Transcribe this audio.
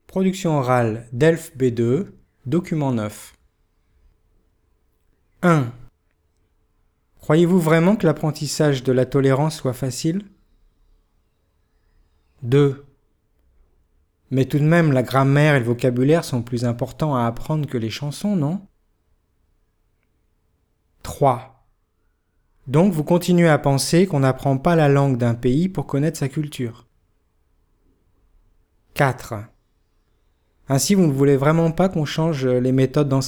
Production orale DELF B2, document 9. 1. Croyez-vous vraiment que l'apprentissage de la tolérance soit facile ? 2. Mais tout de même, la grammaire et le vocabulaire sont plus importants à apprendre que les chansons, non ? 3. Donc vous continuez à penser qu'on n'apprend pas la langue d'un pays pour connaître sa culture. 4. Ainsi, vous ne voulez vraiment pas qu'on change les méthodes d'enseignement ?